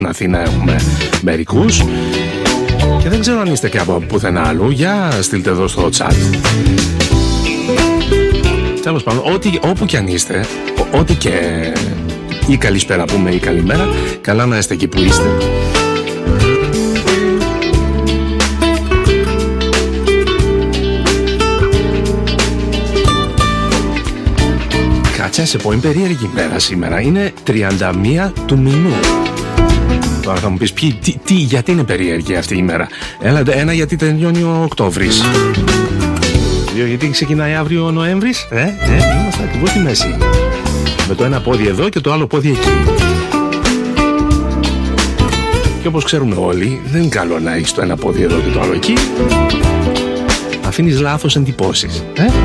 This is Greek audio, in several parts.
Στην Αθήνα έχουμε μερικούς. Και δεν ξέρω αν είστε και από πουθενά αλλού. Για στείλτε εδώ στο chat. Τέλος πάντων, όπου και αν είστε, ό,τι και ή καλησπέρα πούμε ή καλημέρα, καλά να είστε εκεί που είστε. Κάτσε, σε πω, είναι περίεργη ημέρα σήμερα. Είναι 31 του μηνού. Τώρα θα μου πεις γιατί είναι περίεργη αυτή η ημέρα. Ένα, γιατί τελειώνει ο Οκτώβρης. Δύο, γιατί ξεκινάει αύριο ο Νοέμβρης. Είμαστε ακριβώς στη μέση. Με το ένα πόδι εδώ και το άλλο πόδι εκεί. Και όπως ξέρουμε όλοι, δεν είναι καλό να έχεις το ένα πόδι εδώ και το άλλο εκεί. Αφήνεις λάθος εντυπώσεις.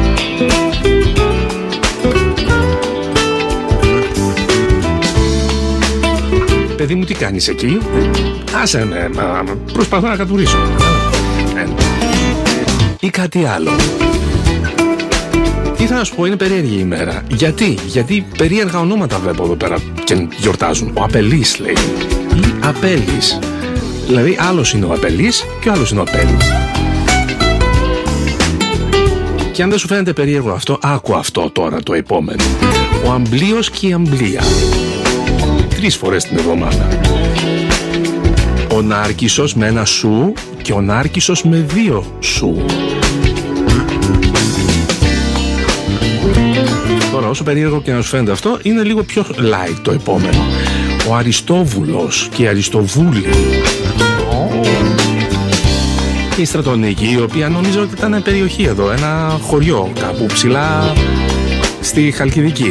Παιδί μου, τι κάνεις εκεί? Άσε με, προσπαθώ να κατουρίσω. Ή κάτι άλλο. Τι θα σου πω, είναι περίεργη ημέρα. Γιατί περίεργα ονόματα βλέπω εδώ πέρα και γιορτάζουν. Ο Απελής λέει. Ή Απέλης. Δηλαδή άλλος είναι ο Απελής και ο άλλος είναι ο Απέλης. Και αν δεν σου φαίνεται περίεργο αυτό, άκου αυτό τώρα το επόμενο. Ο Αμπλίος και η Αμπλία. 3 φορές την εβδομάδα. Ο Νάρκισσος με ένα σου και ο Νάρκισσος με 2 σου. Τώρα, όσο περίεργο και να σου φαίνεται αυτό, είναι λίγο πιο light το επόμενο. Ο Αριστόβουλος και η Αριστοβούλη. Και η Στρατονίκη, η οποία νομίζω ότι ήταν περιοχή εδώ, ένα χωριό κάπου ψηλά στη Χαλκιδική.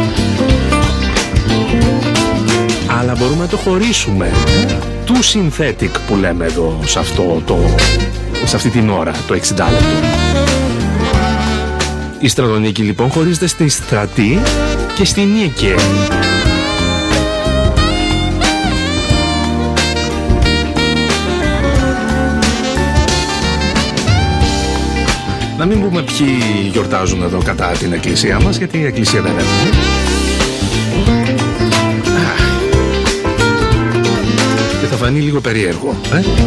Αλλά μπορούμε να το χωρίσουμε. Του synthetic που λέμε εδώ σε αυτή την ώρα, το 60 λεπτό. Η Στρατονίκη λοιπόν χωρίζεται στη Στρατή και στη Νίκη. Να μην πούμε ποιοι γιορτάζουν εδώ κατά την εκκλησία μας, γιατί η εκκλησία δεν έχουμε. Και θα φανεί λίγο περίεργο.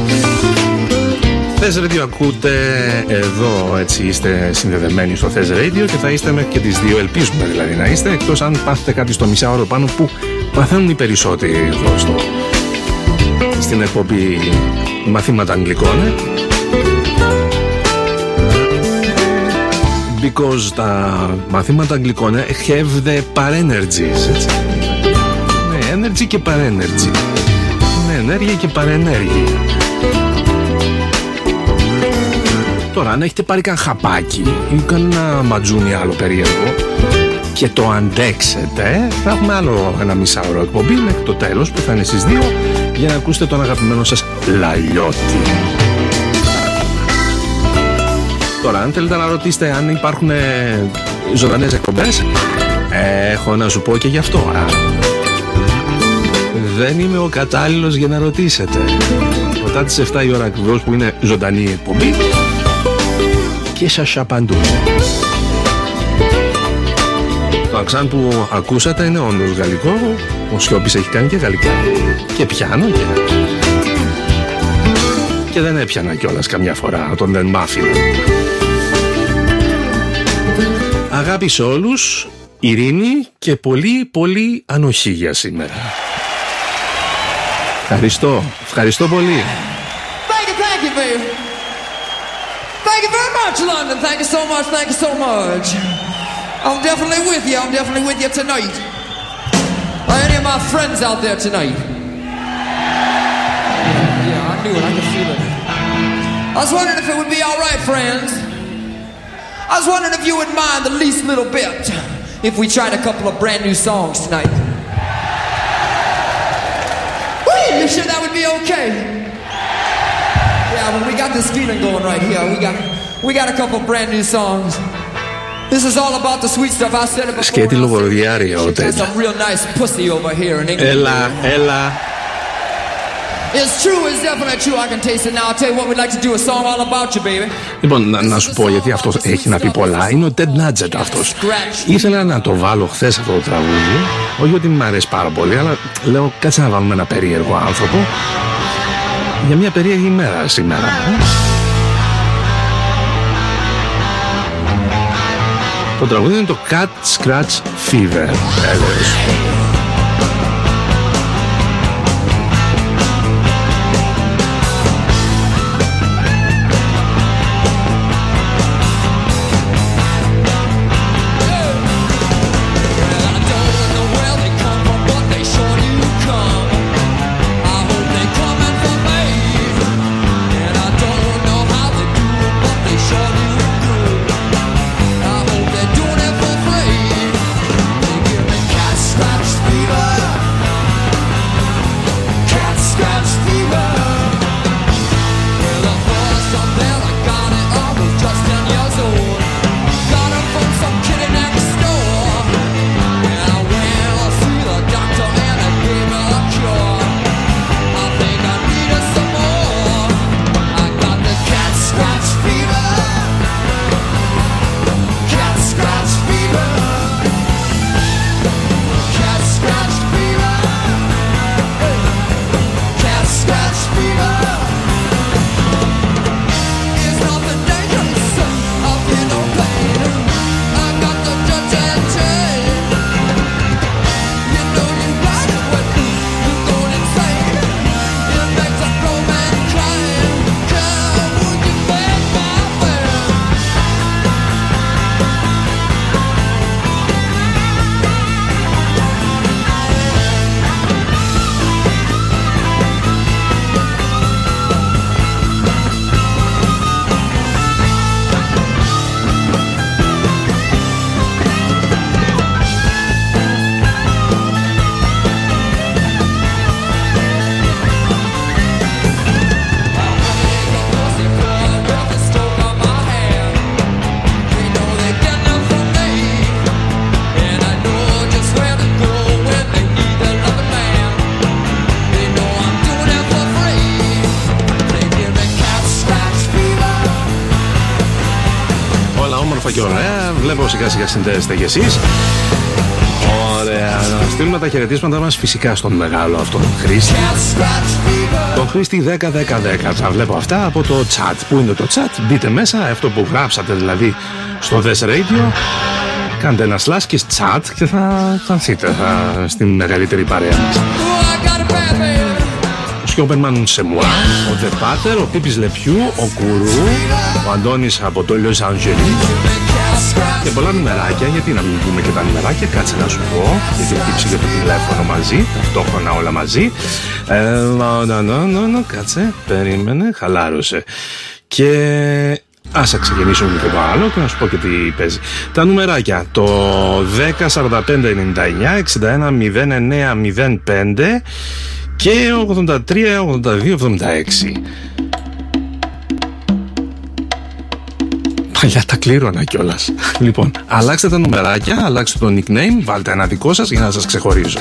Θες Radio ακούτε εδώ, έτσι είστε συνδεδεμένοι στο Θες Radio και θα είστε μέχρι και τις 2, ελπίζουμε δηλαδή να είστε, εκτός αν πάθετε κάτι στο μισάωρο πάνω που παθαίνουν οι περισσότεροι εδώ στην εκπομπή μαθήματα αγγλικών. Because τα μαθήματα αγγλικών have the parenergies, έτσι. Ναι, energy και parenergy. Ναι, ενέργεια και παρενέργεια. Τώρα, αν έχετε πάρει καν χαπάκι ή κανένα ματζούνι άλλο περίεργο και το αντέξετε, θα έχουμε άλλο ένα μισάωρο εκπομπή μέχρι το τέλος που θα είναι στις 2 για να ακούσετε τον αγαπημένο σας Λαλιώτη. Τώρα, αν θέλετε να ρωτήσετε αν υπάρχουν ζωντανές εκπομπές, έχω να σου πω και γι' αυτό. Δεν είμαι ο κατάλληλος για να ρωτήσετε. Μετά τις 7 η ώρα ακριβώς που είναι ζωντανή εκπομπή και σας απαντώ. Το αξάν που ακούσατε είναι όντως γαλλικό. Ο Σιώπης έχει κάνει και γαλλικά. Και πιάνω και δεν έπιανα κιόλας καμιά φορά όταν δεν μ' άφηνα. Αγάπη σε όλους, ειρήνη και πολύ πολύ ανοχή για σήμερα. Ευχαριστώ πολύ. Thank you, baby. Thank you very much, London. Thank you so much. I'm definitely with you tonight. Are any of my friends out there tonight? Yeah, I knew it, I could feel it. I was wondering if it would be all right, friends. I was wondering if you would mind the least little bit if we tried a couple of brand new songs tonight. You sure that would be okay? Yeah, well, we got this feeling going right here. We got a couple brand new songs. This is all about the sweet stuff I said before. Σκέτη λογοδιάρια ο Τέντ. Some real nice pussy over here in England. Έλα. It's true, it's definitely true. I can taste it now. I'll tell you what, we'd like to do a song all about you, baby. Λοιπόν, να σου πω, γιατί αυτός έχει να πει πολλά. Είναι ο Ted Nugent αυτός. Ήθελα να το βάλω χθες αυτό το τραγούδι. Όχι ότι μου αρέσει πάρα πολύ, αλλά λέω κάτσε να βάλουμε ένα περίεργο άνθρωπο για μια περίεργη ημέρα σήμερα. Το τραγούδι είναι το Cat Scratch Fever. Και ωραία, βλέπω σιγά σιγά συνδέεστε κι εσείς. Ωραία, να στείλουμε τα χαιρετίσματα μας φυσικά στον μεγάλο αυτόν Χρήστη. Τον Χρήστη 10-10-10. Θα βλέπω αυτά από το chat. Πού είναι το chat? Μπείτε μέσα, αυτό που γράψατε δηλαδή στο This Radio. Κάντε ένα slash και chat και θα θανθείτε στην μεγαλύτερη παρέα μας. Ο Σιόπερμαν Σεμουά, ο Δε Πάτερ, ο Πίπης Λεπιού, ο Κουρού, ο Αντώνης από το Λος Άντζελες και πολλά νούμεράκια. Γιατί να μην πούμε και τα νούμεράκια? Κάτσε να σου πω, γιατί χτύψε και το τηλέφωνο μαζί, ταυτόχρονα όλα μαζί. Κάτσε, περίμενε, χαλάρωσε. Και ας ξεκινήσουμε και το άλλο και να σου πω και τι παίζει. Τα νούμεράκια, το 10 45 99 61 09 05 και 83 82 76. Παλιά τα κλήρωνα κιόλας. Λοιπόν, αλλάξτε τα νούμεράκια, αλλάξτε το nickname, βάλτε ένα δικό σας για να σας ξεχωρίζω.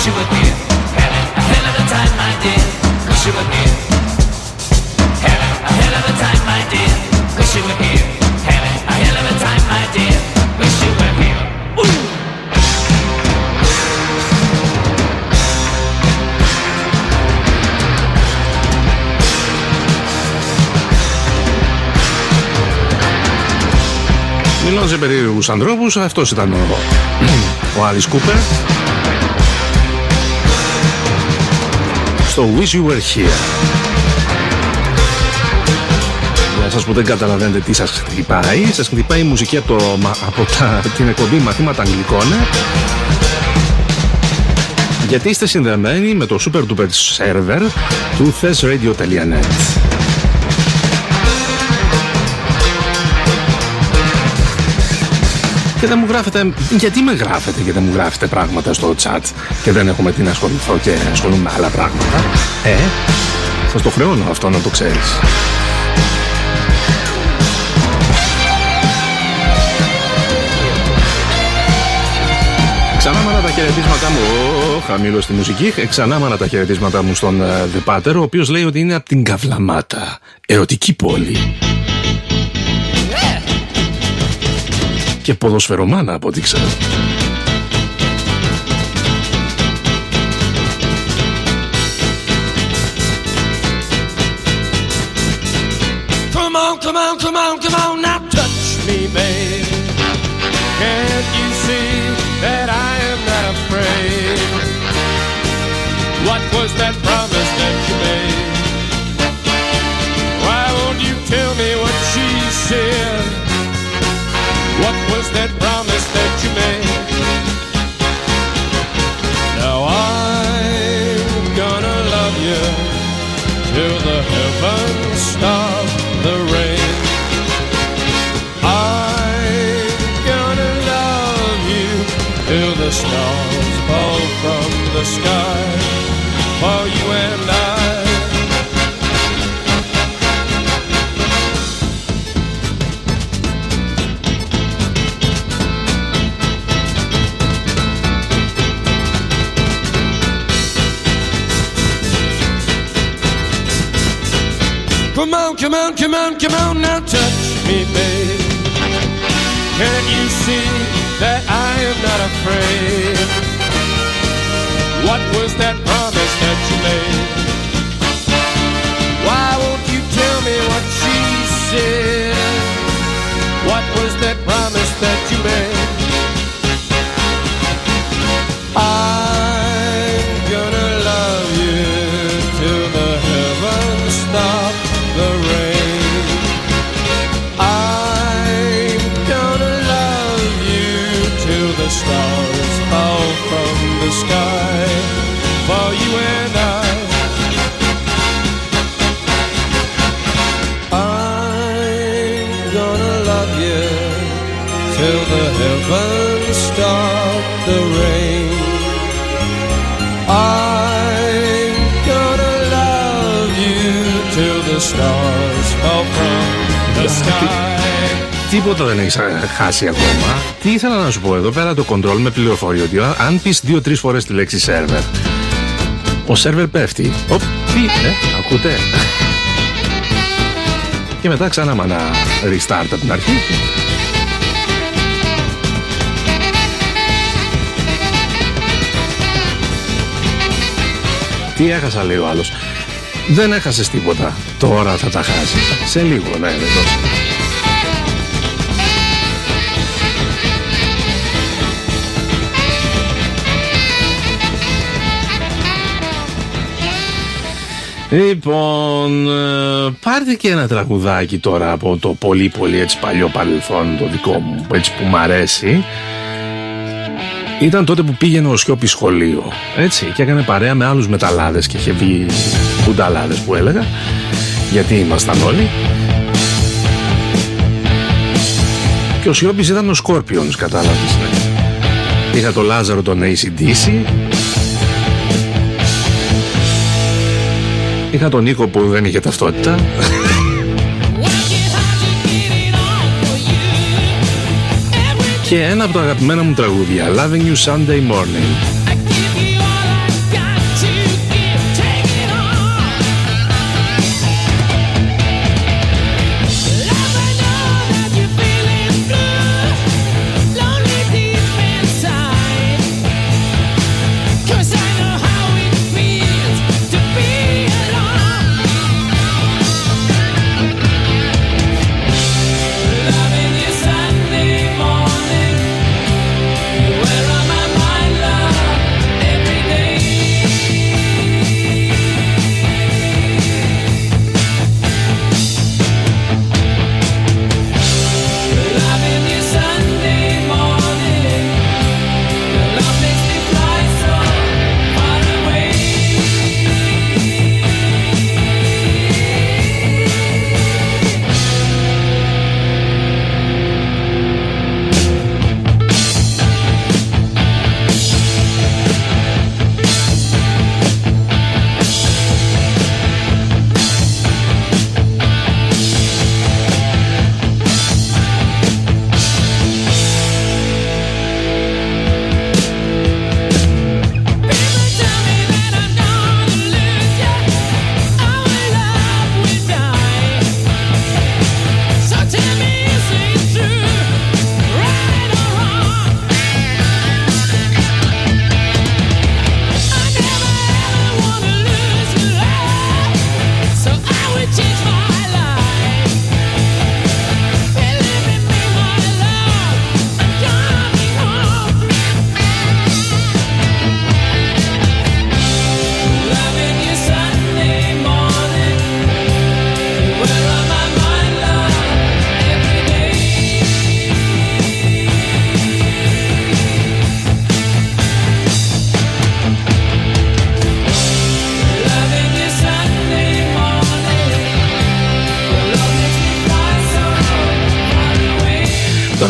you were here, having a hell of a time, my dear. Wish you were here, having a hell of a time, my dear. Wish you were here, having a hell of a time, my dear. Wish you were here. Ooh. Μιλώ σε περίεργους ανθρώπους, αυτός ήταν ο Alice Cooper στο Wish You Were Here. Για σας που δεν καταλαβαίνετε τι σας χτυπάει, σας χτυπάει η μουσική από την εκπομπή Μαθήματα Αγγλικών, γιατί είστε συνδεμένοι με το super duper server του thesradio.net. Και δεν μου γράφετε, γιατί με γράφετε και δεν μου γράφετε πράγματα στο chat και δεν έχουμε τι να ασχοληθώ και ασχολούμαι με άλλα πράγματα. Σας το χρεώνω αυτό να το ξέρεις. Ξανάμανα τα χαιρετίσματά μου, χαμηλώ στη μουσική, ξανάμανα τα χαιρετίσματά μου στον The Pater, ο οποίος λέει ότι είναι από την Καβλαμάτα, ερωτική πόλη. Και ποδοσφαιρομάνα από ό,τι ξέρω. Come on, come on, come on, come on, now touch me, babe. Can't you see that I am not afraid? What was that promise that you made? Why won't you tell me what she said? What was that promise that you made? Now I'm gonna love you till the heavens stop the rain. I'm gonna love you till the stars fall from the sky for you and I. Come on, come on, come on, come on, now touch me, babe. Can't you see that I am not afraid? What was that promise that you made? Why won't you tell me what she said? What was that promise that you made? I'm gonna love you till the heavens stop the rain. I'm gonna love you till the stars fall from the sky for you and I. I'm gonna love you till the heavens stop the rain. I'm gonna love you till the stars fall from the sky. Τίποτα δεν έχεις χάσει ακόμα. Τι ήθελα να σου πω εδώ πέρα, το control με πληροφορεί ότι αν πεις 2-3 φορές τη λέξη server, ο server πέφτει. Ακούτε? Και μετά ξανά ένα restart από την αρχή. Τι έχασα, λέει ο άλλος. Δεν έχασες τίποτα. Τώρα θα τα χάσεις. Σε λίγο, ναι, δεν τόσο. Λοιπόν, πάρτε και ένα τραγουδάκι τώρα από το πολύ πολύ έτσι παλιό παρελθόν, το δικό μου, έτσι που μ' αρέσει. Ήταν τότε που πήγαινε ο Σιώπης σχολείο, έτσι, και έκανε παρέα με άλλους μεταλλάδες και είχε βγει κουνταλάδες που έλεγα, γιατί ήμασταν όλοι. Και ο Σιώπης ήταν ο Σκόρπιονς, κατάλαβες, ναι. Είχα το Λάζαρο τον AC/DC. Είχα τον Νίκο που δεν είχε ταυτότητα. Και ένα από τα αγαπημένα μου τραγούδια, Loving You Sunday Morning.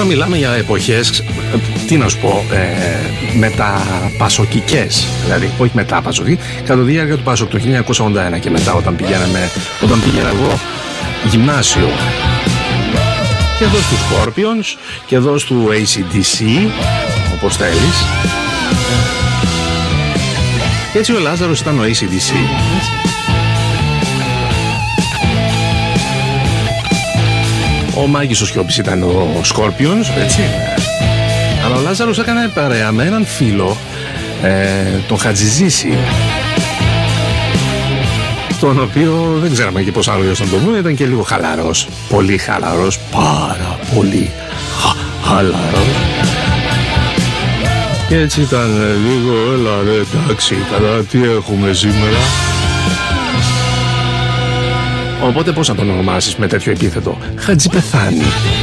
μιλάμε για εποχές, τι να σου πω, μεταπασοκικές, δηλαδή όχι μεταπασοκική, κατά τη διάρκεια του Πασοκ το 1981 και μετά, όταν πήγαινα εγώ γυμνάσιο. Και εδώ στους Scorpions και εδώ του AC/DC, όπως θέλεις. Και έτσι ο Λάζαρος ήταν ο AC/DC. Ο Μάκης ο Σιώπης ήταν ο Scorpions, έτσι. Αλλά ο Λάζαρος έκανε παρέα με έναν φίλο, τον Χατζηζήση, τον οποίο δεν ξέραμε και πώς άλλο να το πούμε, ήταν και λίγο χαλαρός, πολύ χαλαρός, πάρα πολύ χαλαρός. Και έτσι ήταν λίγο, έλα ρε εντάξει, καλά τι έχουμε σήμερα. Οπότε πώς να τον ονομάσεις με τέτοιο επίθετο? Χατζηπεθάνη.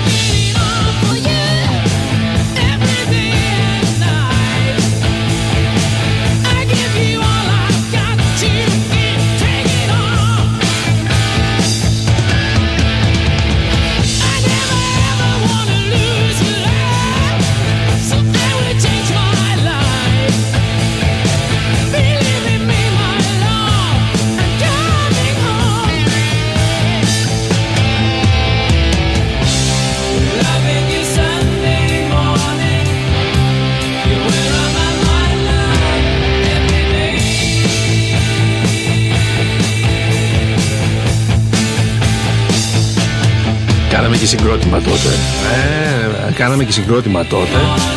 Κάναμε και συγκρότημα τότε. Κάναμε και συγκρότημα τότε.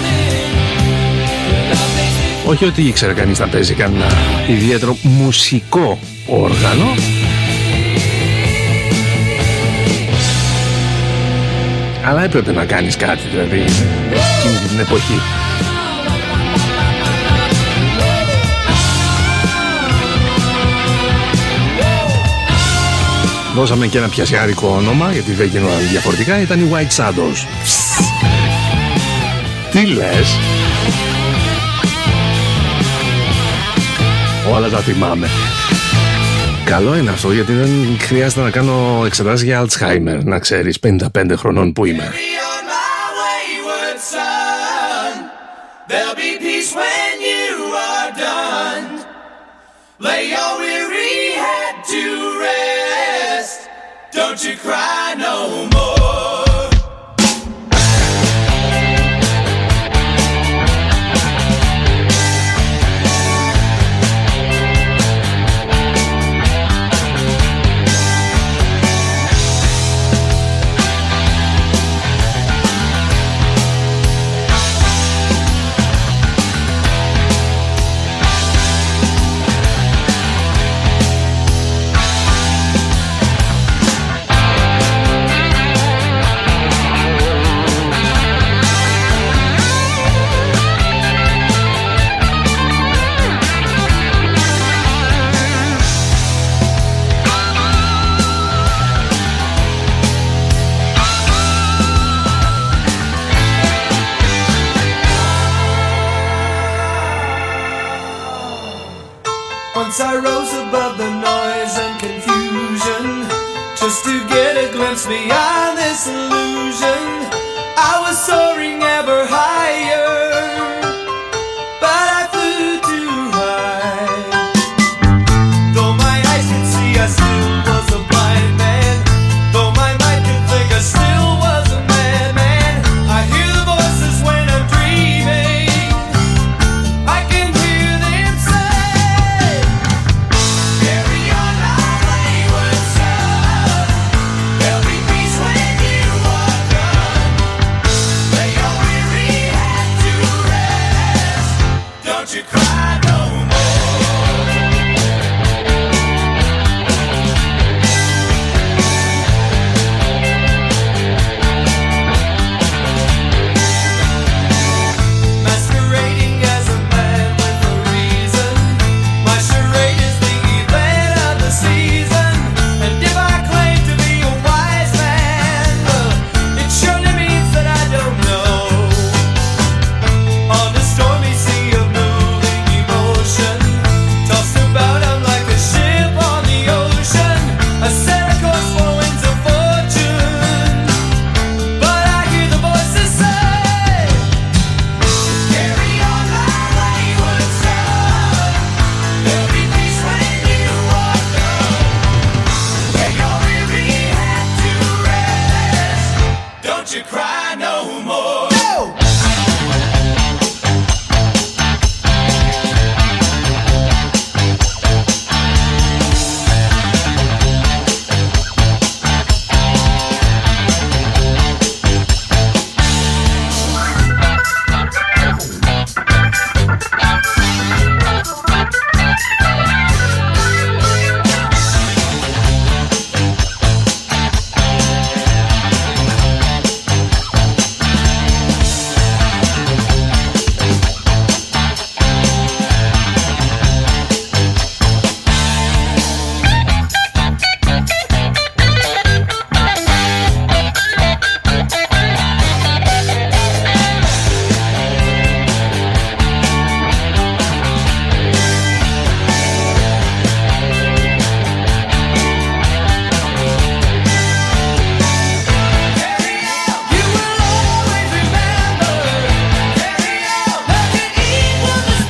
Όχι ότι ήξερε κανείς να παίζει κανένα ιδιαίτερο μουσικό όργανο. Αλλά έπρεπε να κάνεις κάτι, δηλαδή, εκείνη την εποχή. Δώσαμε και ένα πιασιάρικο όνομα, γιατί δεν γινόταν διαφορετικά, ήταν οι White Shadows. Τι λες? Όλα τα θυμάμαι. Καλό είναι αυτό, γιατί δεν χρειάζεται να κάνω εξετάσεις για Alzheimer, να ξέρεις, 55 χρονών που είμαι. Don't you cry no more. Once I rose above the noise and confusion, just to get a glimpse beyond this illusion. I was soaring ever higher, but I flew too high. Though my eyes could see, I still was a blind man. Though my mind could think, I still was a madman. I hear the voices when I'm dreaming. I can hear them say, carry on our wayward son. There'll be peace when you are done. Lay your weary head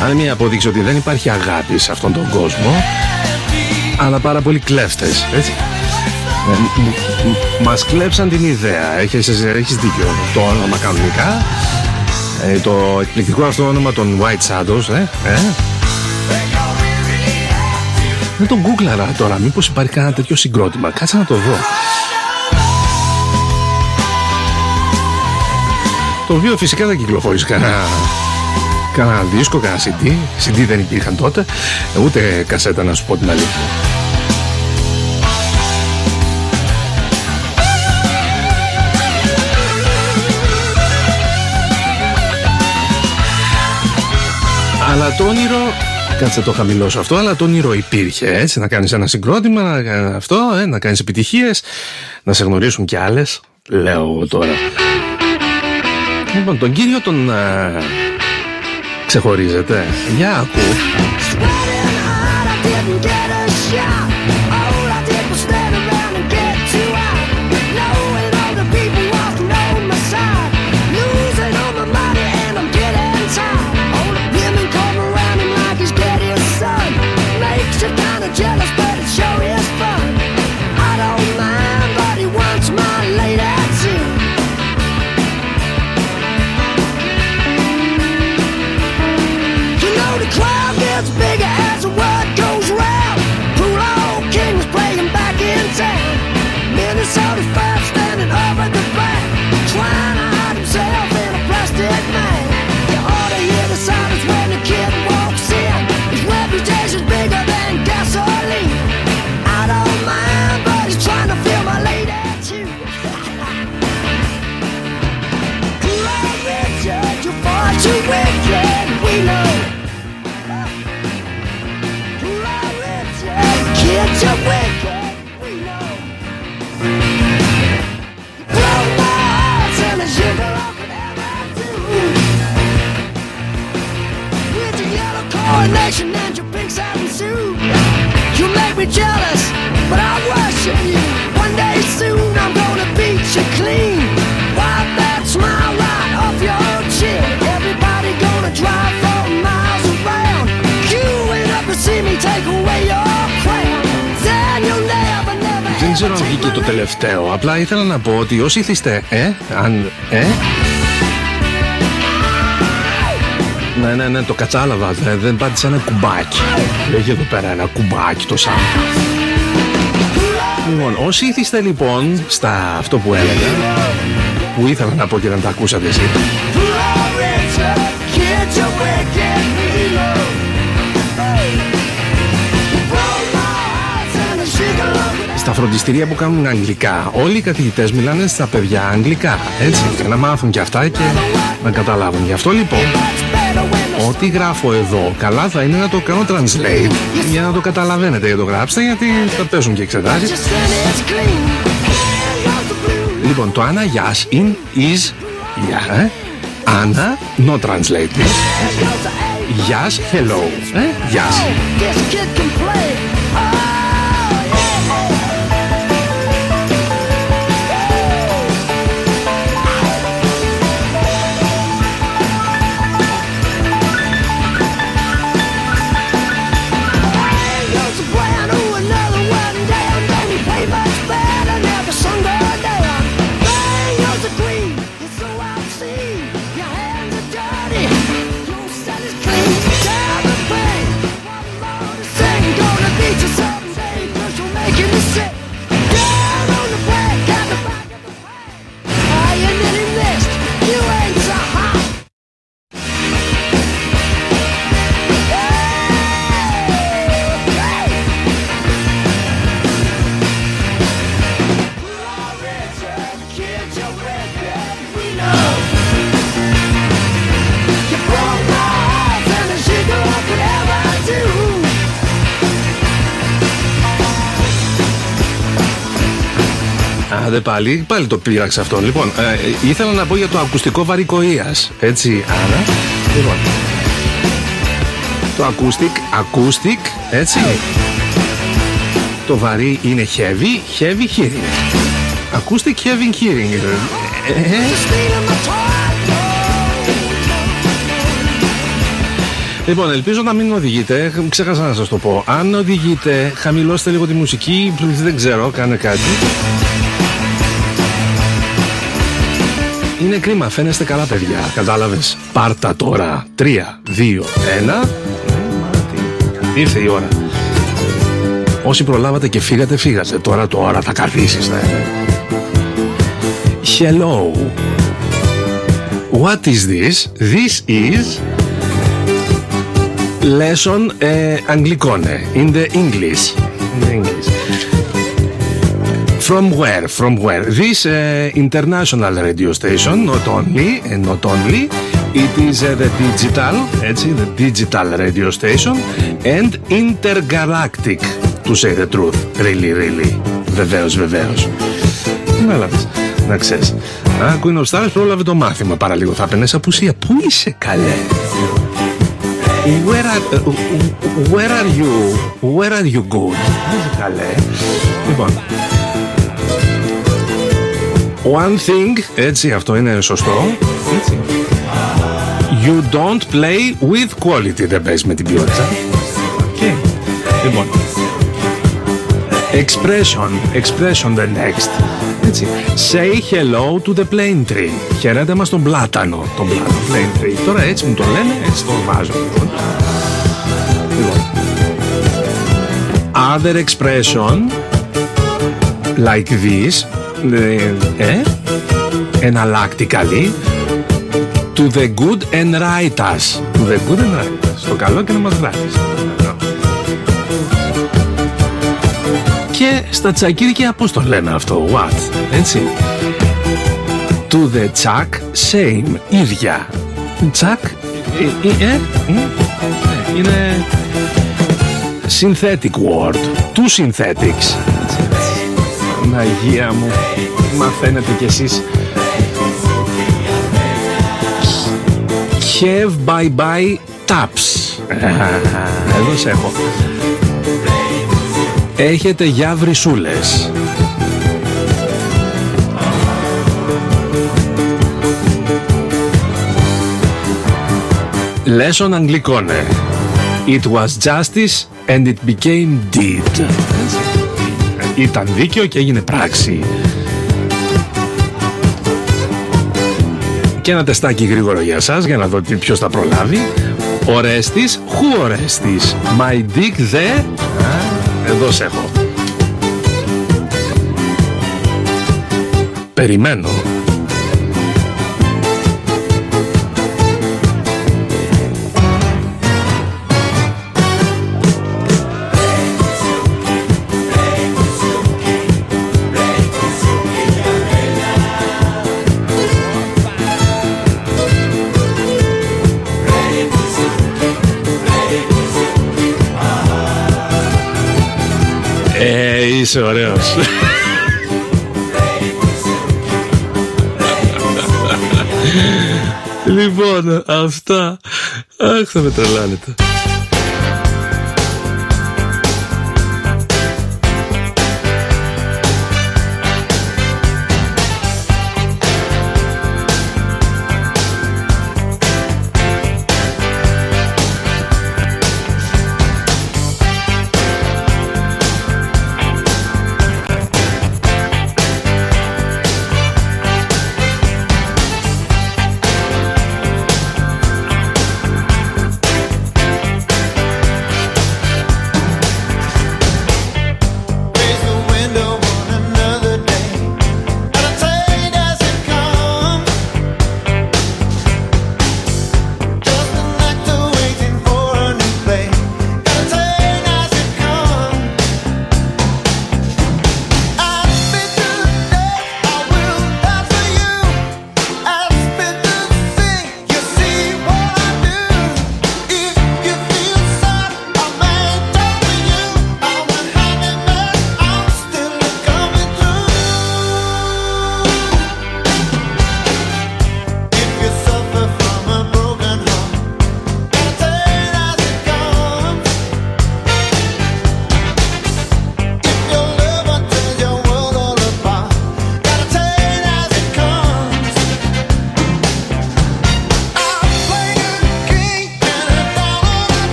Αν μια απόδειξη ότι δεν υπάρχει αγάπη σε αυτόν τον κόσμο, αλλά πάρα πολλοί κλέφτες, έτσι. Μας κλέψαν την ιδέα. Έχεις δίκιο. Το όνομα κανονικά, το εκπληκτικό αυτό όνομα των White Shadows, δεν τον γκούγκλαρα τώρα, μήπως υπάρχει κανένα τέτοιο συγκρότημα. Κάτσε να το δω. Το οποίο φυσικά δεν κυκλοφόρησε κανένα δίσκο, κανένα CD. CD δεν υπήρχαν τότε, ούτε κασέτα, να σου πω την αλήθεια. Αλλά το όνειρο, κάτσε το χαμηλώσω αυτό, αλλά το όνειρο υπήρχε, έτσι, να κάνεις ένα συγκρότημα, να κάνεις επιτυχίες, να σε γνωρίσουν κι άλλες, λέω εγώ τώρα. Λοιπόν, τον κύριο τον ξεχωρίζετε. Για ακού. Δεν ξέρω αν βγήκε το τελευταίο. Απλά ήθελα να πω ότι όσοι ήθιστε Ναι, το κατάλαβα. Δεν πάτησα ένα κουμπάκι. Έχει εδώ πέρα ένα κουμπάκι το σαν. Λοιπόν, όσοι ήθιστε λοιπόν στα αυτό που έλεγα, που ήθελα να πω και να τα ακούσατε εσύ, στα φροντιστηρία που κάνουν αγγλικά, όλοι οι καθηγητές μιλάνε στα παιδιά αγγλικά, έτσι, για να μάθουν και αυτά και να καταλάβουν. Γι' αυτό λοιπόν, ό,τι γράφω εδώ, καλά θα είναι να το κάνω translate για να το καταλαβαίνετε, για το γράψτε, γιατί θα πέσουν και εξετάσεις. Λοιπόν, το Anna Yas is yeah, Anna no translate. Yas hello. Yas. Πάλι το πήραξα αυτό. Λοιπόν, ήθελα να πω για το ακουστικό βαρικοΐας. Έτσι, Άννα. Λοιπόν, το acoustic, έτσι. Το βαρύ είναι heavy hearing. Acoustic heavy hearing. Λοιπόν, ελπίζω να μην οδηγείτε. Ξέχασα να σας το πω. Αν οδηγείτε, χαμηλώστε λίγο τη μουσική. Δεν ξέρω, κάνε κάτι. Είναι κρίμα, φαίνεστε καλά παιδιά. Κατάλαβες? Πάρτα τώρα. 3, 2, 1. Ήρθε η ώρα. Όσοι προλάβατε και φύγατε, φύγατε. Τώρα θα καθίσεις. Hello. What is this? This is lesson Anglicone in the English. From where? This international radio station, not only, it is the digital radio station and intergalactic, to say the truth. Really. Βεβαίως. Μέλαβες, να ξέρεις. Queen of Stars πρόλαβε το μάθημα παραλίγο. Θα πένες απουσία. Πού είσαι καλέ? Where are you good? Πού είσαι καλέ? Λοιπόν, one thing, έτσι, αυτό είναι σωστό, έτσι. You don't play with quality. Δεν παίζεις με την ποιότητα. Okay. Λοιπόν, expression the next. Έτσι. Say hello to the plane tree. Χαιρέτε μας τον πλάτανο. Τον plane tree. Τώρα έτσι μου το λένε, έτσι το βάζω. Λοιπόν. Other expression like this, εναλλακτικally, to the good and right us. To the good and right us. Το καλό και να μας γράφεις. Και στα τσακίρια πώς το λένε αυτό? What? Έτσι. To the chuck, same. Ίδια. Chuck, είναι synthetic word. Two synthetics. Αγία μου, μαθαίνετε κι εσείς. Have bye taps. Εδώ σε έχω. Έχετε για βρυσούλες. Lesson Anglicone. It was justice and it became deed. Ήταν δίκαιο και έγινε πράξη. Και ένα τεστάκι γρήγορο για σας, για να δω ποιος θα προλάβει. Ορέστης, who Ορέστης? My dick the... Εδώ σε έχω. Περιμένω. Είσαι ωραίος. Λοιπόν, αυτά. Αχ, θα με τρελάνετε.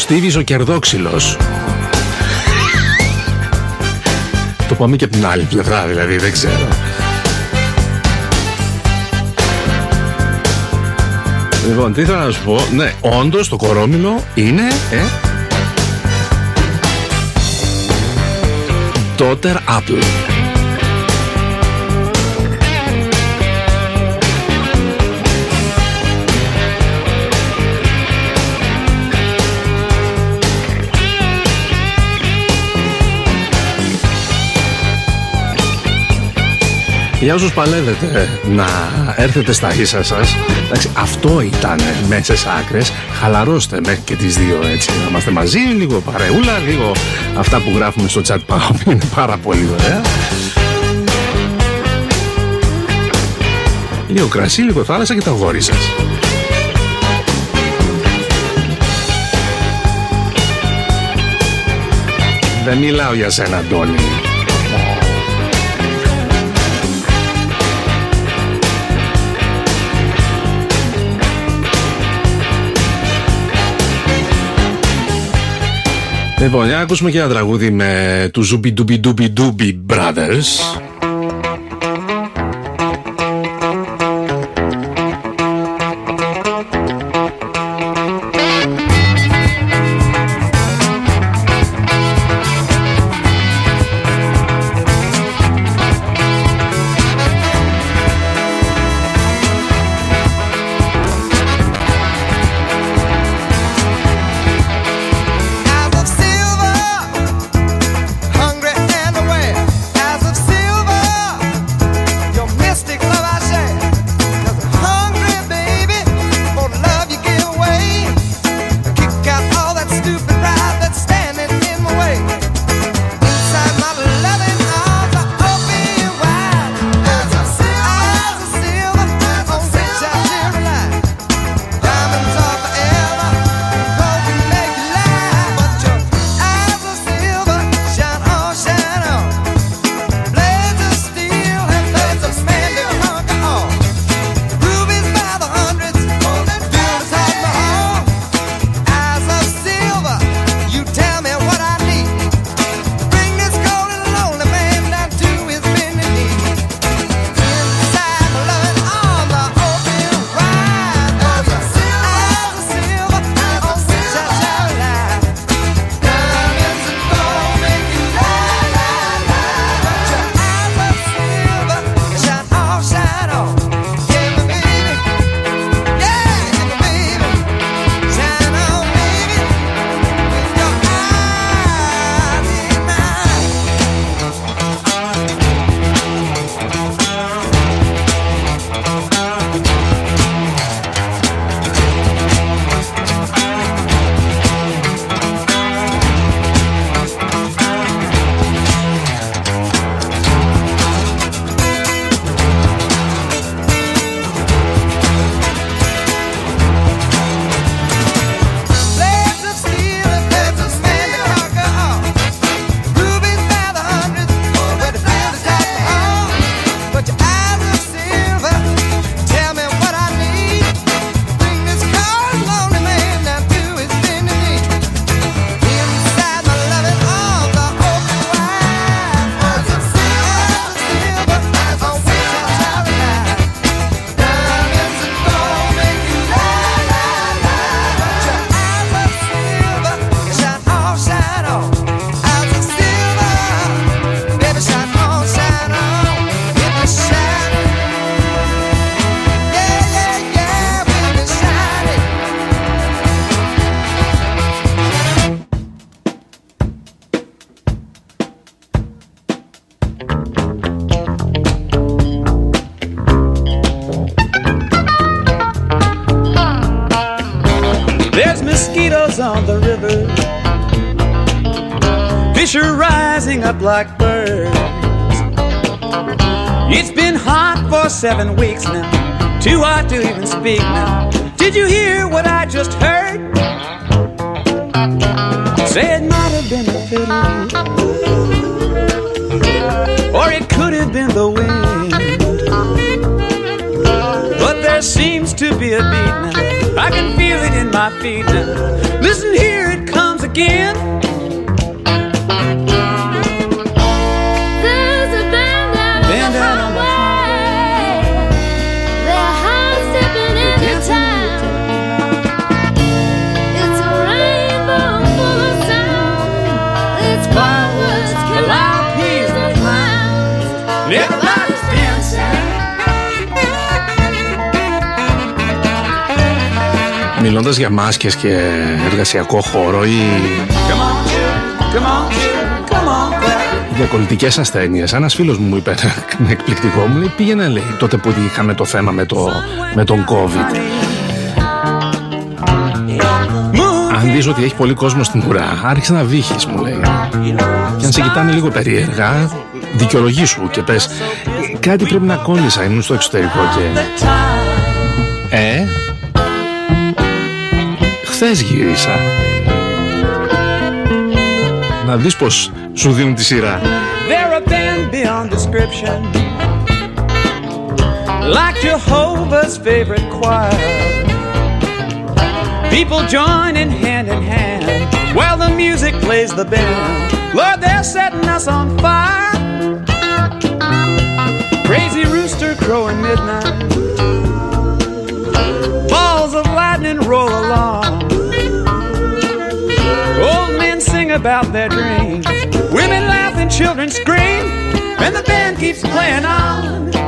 Στίβης ο Κερδόξυλος. Το πάμε και από την άλλη πλευρά, δηλαδή, δεν ξέρω. Λοιπόν, τι ήθελα να σου πω. Ναι, όντως το κορόμιλο είναι Daughter Apple. Για όσους παλεύετε να έρθετε στα ίσα σας, εντάξει, αυτό ήταν μέσα σε άκρες. Χαλαρώστε μέχρι και τις 2, έτσι, να είμαστε μαζί, λίγο παρεούλα, λίγο αυτά που γράφουμε στο chat πάνω, είναι πάρα πολύ ωραία. Λίγο κρασί, λίγο θάλασσα και τα αγόρι σας. Δεν μιλάω για σένα, Αντώνη. Λοιπόν, για να ακούσουμε και ένα τραγούδι με τους Zooby Dooby Dooby Dooby Brothers. On the river, fish are rising up like birds. It's been hot for 7 weeks now, too hot to even speak now. Did you hear what I just heard? Say it might have been the fiddle, or it could have been the wind, but there seems to be a beat now. I can feel it in my feet now. Listen, here it comes. again. There's a band out on the highway. They're high stepping into town. It's a rainbow full of sound. It's fireworks, calliopes, and clowns. Everybody's dancing. Μιλώντας για μάσκες και εργασιακό χώρο ή για κολλητικές ασθένειες, ένας φίλος μου είπε με εκπληκτικό, μου λέει πήγαινε, λέει, τότε που είχαμε το θέμα με τον COVID, αν δεις ότι έχει πολύ κόσμο στην ουρά, άρχισε να βύχεις, μου λέει, και αν σε κοιτάνε λίγο περίεργα, δικαιολογήσου και πες κάτι πρέπει να κόλλησα, ήμουν στο εξωτερικό και χθες γύρισα. Να δεις πως σου δίνουν τη σειρά. They're a band beyond description, like Jehovah's favorite choir. People joining hand in hand while the music plays the band. Lord, they're setting us on fire. Crazy rooster crowing midnight, balls of lightning roll along. Old men sing about their dreams, women laugh and children scream, and the band keeps playing on.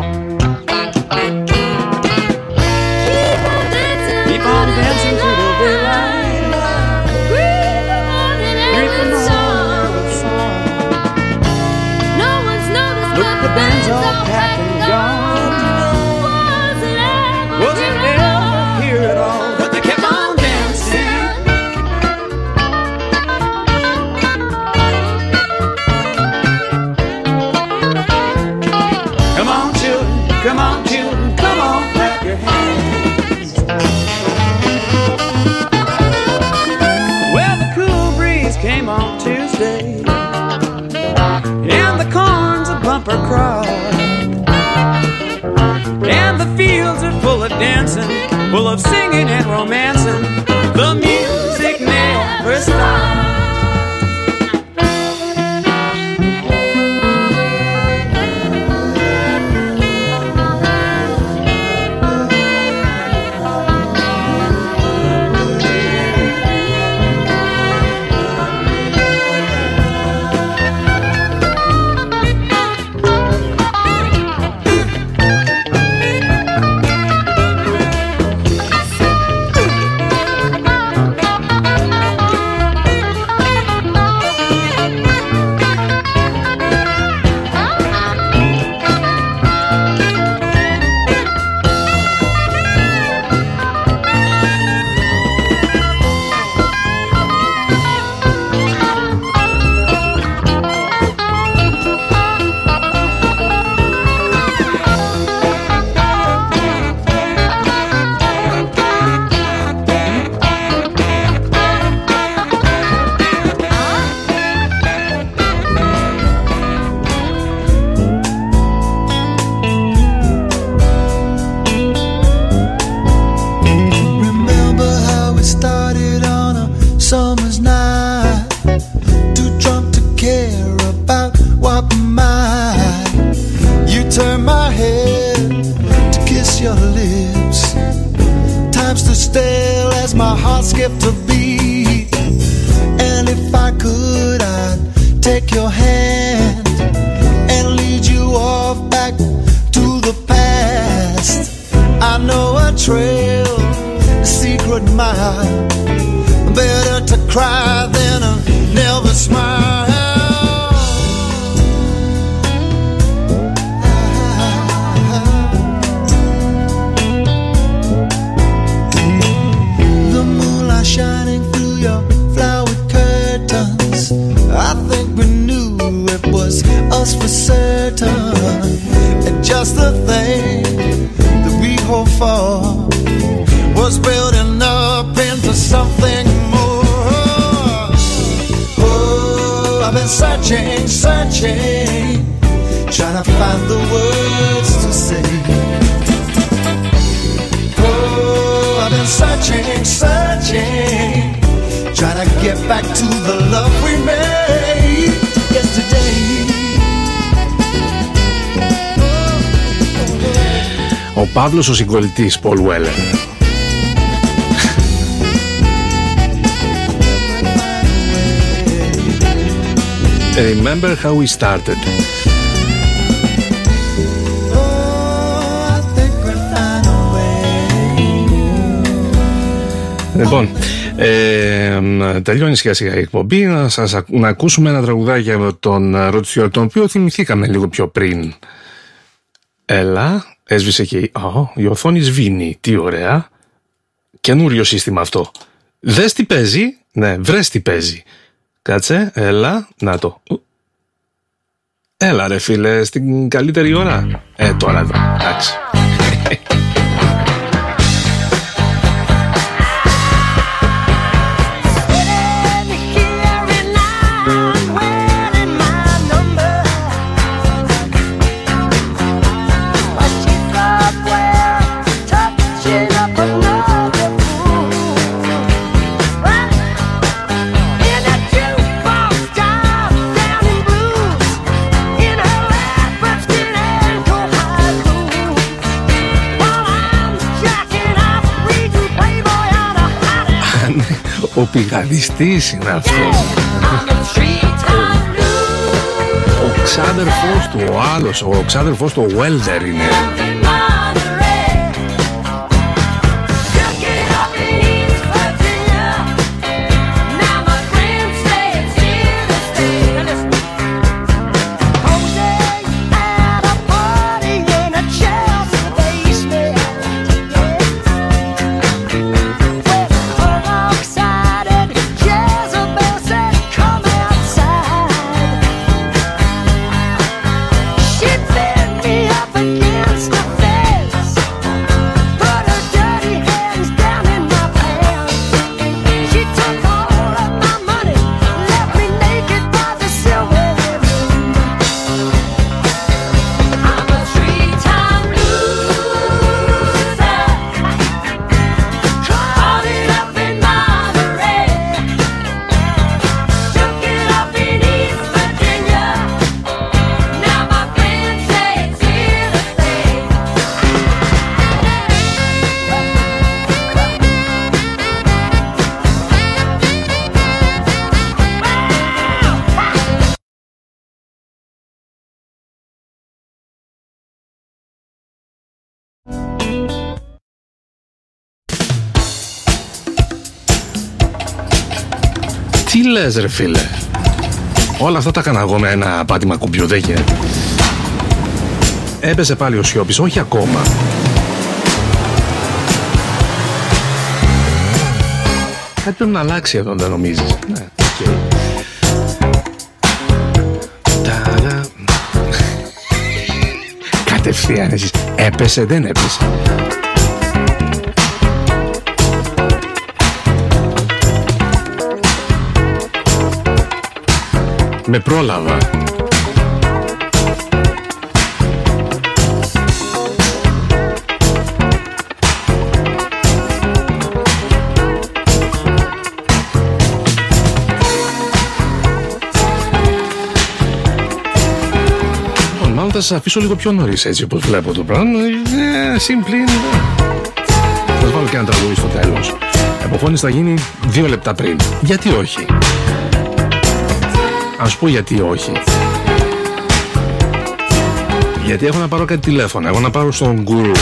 Keep on dancing through the daylight. Greet the morning with song. No one's noticed Look, the band's all packed and gone. Wasn't ever here at all, but they kept on dancing. Come on, children, come on, clap your hands. Well, the cool breeze came on Tuesday, and the corn's a bumper crop, and the fields are full of dancing, full of singing and romancing. The music never stops. Trying to get back to the love we made yesterday. Ο Παύλος ο συγκολητής, Paul Weller. Remember how we started. Λοιπόν, τελειώνει σιγά σιγά η εκπομπή. Να ακούσουμε ένα τραγουδάκι από τον Rod Stewart, τον οποίο θυμηθήκαμε λίγο πιο πριν. Έλα, έσβησε και η οθόνη σβήνει. Τι ωραία. Καινούριο σύστημα αυτό. Δες τι παίζει. Ναι, βρες τι παίζει. Κάτσε, έλα, να το. Έλα ρε φίλε, στην καλύτερη ώρα. Τώρα εδώ, εντάξει. Ο πηγαδιστής είναι αυτός. Ο ξάδερφός του, ο άλλος, ο ξάδερφός του, ο Welder είναι. Τι λες ρε φίλε, όλα αυτά τα έκανα εγώ με ένα πάτημα κουμπιουδέκια. Έπεσε πάλι ο Σιώπης, όχι ακόμα. Κάτι πρέπει να αλλάξει εδώ, δεν νομίζεις? Ναι, okay. Κατευθείαν εσείς, έπεσε δεν έπεσε? Με πρόλαβα. Μάλλον θα σας αφήσω λίγο πιο νωρίς, έτσι όπως βλέπω το πράγμα. Σύμπλη. Θα σας βάλω και ένα τραγούδι στο τέλος. Εποφώνης θα γίνει 2 λεπτά πριν. Γιατί όχι? Ας πω γιατί όχι. Γιατί έχω να πάρω κάτι τηλέφωνα. Έχω να πάρω στον γκουρού.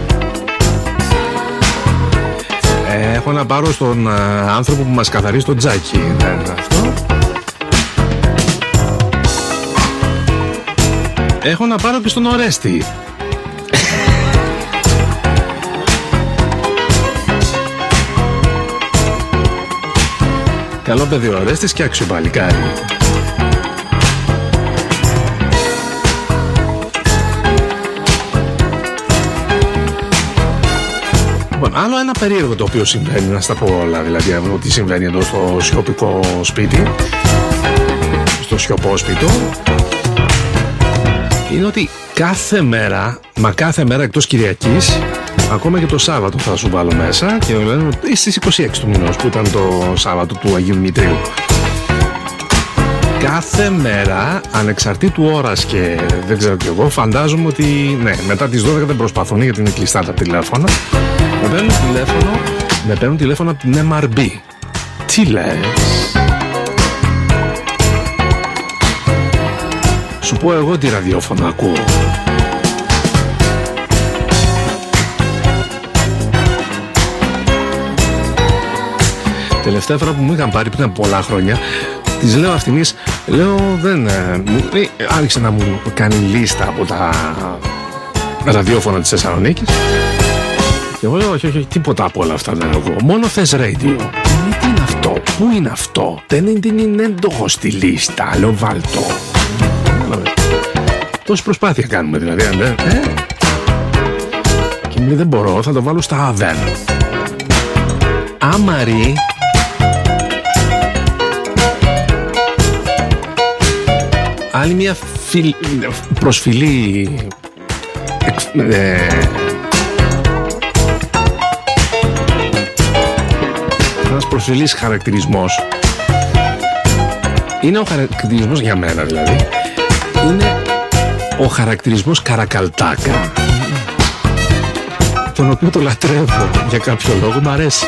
Έχω να πάρω στον άνθρωπο που μας καθαρίζει το τζάκι. Δεν είναι αυτό. Έχω να πάρω και στον Ορέστη. Καλό παιδί ο Ορέστης και άξιο παλικάρι. Άλλο ένα περίεργο το οποίο συμβαίνει, να στα πω όλα, δηλαδή ότι συμβαίνει εδώ στο σιωπικό σπίτι, στο σιωπόσπιτο, είναι ότι κάθε μέρα, μα κάθε μέρα εκτός Κυριακής, Ακόμα και το Σάββατο θα σου βάλω μέσα και λένε στις 26 του μηνός που ήταν το Σάββατο του Αγίου Δημητρίου. Κάθε μέρα, ανεξαρτήτου ώρας και δεν ξέρω κι εγώ, φαντάζομαι ότι ναι, μετά τις 12 δεν προσπαθούν γιατί είναι κλειστά τα τηλέφωνα. Με παίρνουν τηλέφωνο από την MRB. Τι λες? Σου πω εγώ τι ραδιόφωνο ακούω. Τελευταία φορά που μου είχαν πάρει πριν από πολλά χρόνια, της λέω αυτινής, λέω δεν... άρχισε να μου κάνει λίστα από τα ραδιόφωνα της Θεσσαλονίκης και εγώ λέω όχι, τίποτα από όλα αυτά δεν έχω, μόνο θες radio. Τι είναι αυτό, πού είναι αυτό, δεν το έχω στη λίστα, λέω βάλτο. Τόση προσπάθεια κάνουμε δηλαδή, και μου λέει δεν μπορώ, θα το βάλω στα ΑΒΕΝ. Άμαρη. Άλλη μια προσφυλή ένας προσφυλής χαρακτηρισμός. Είναι ο χαρακτηρισμός για μένα δηλαδή. Είναι ο χαρακτηρισμός Καρακαλτάκα, τον οποίο το λατρεύω για κάποιο λόγο, μ' αρέσει.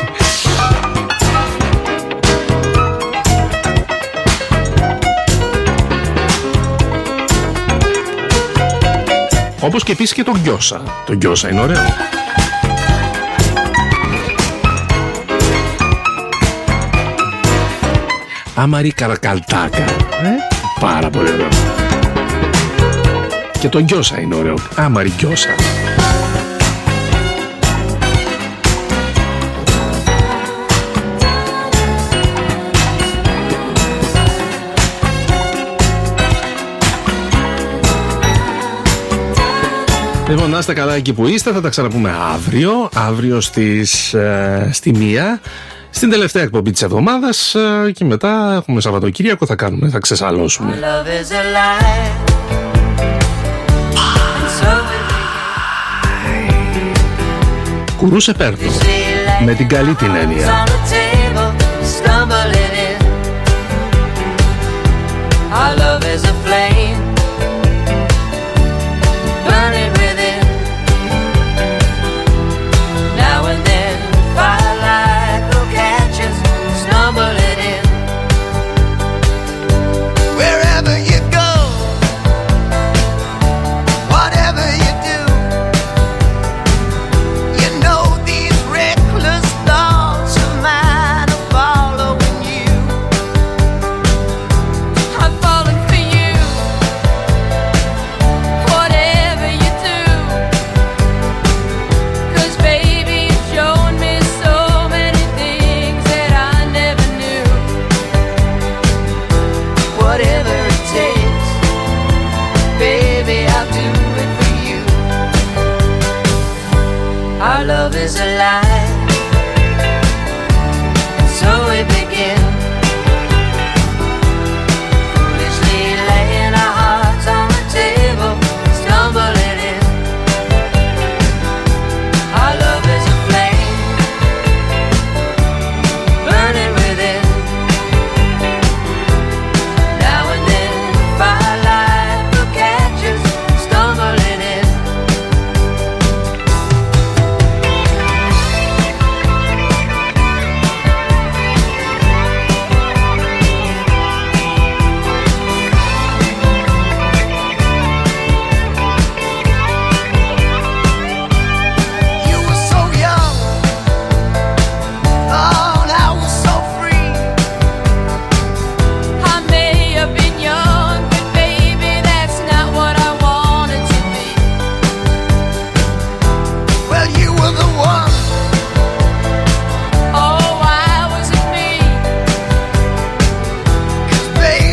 Όπως και επίσης και τον Γκιόσα. Το Γκιόσα είναι ωραίο. Άμαρη Καρακαλτάκα. Πάρα πολύ ωραίο. Και το Γκιόσα είναι ωραίο. Άμαρη Γκιόσα. Λοιπόν, να είστε καλά εκεί που είστε. Θα τα ξαναπούμε αύριο στη 1, στην τελευταία εκπομπή της εβδομάδας, και μετά έχουμε Σαββατοκύριακο, θα ξεσαλώσουμε. Κουρούσε πέρτο, με την καλή την έννοια. Love is a lie.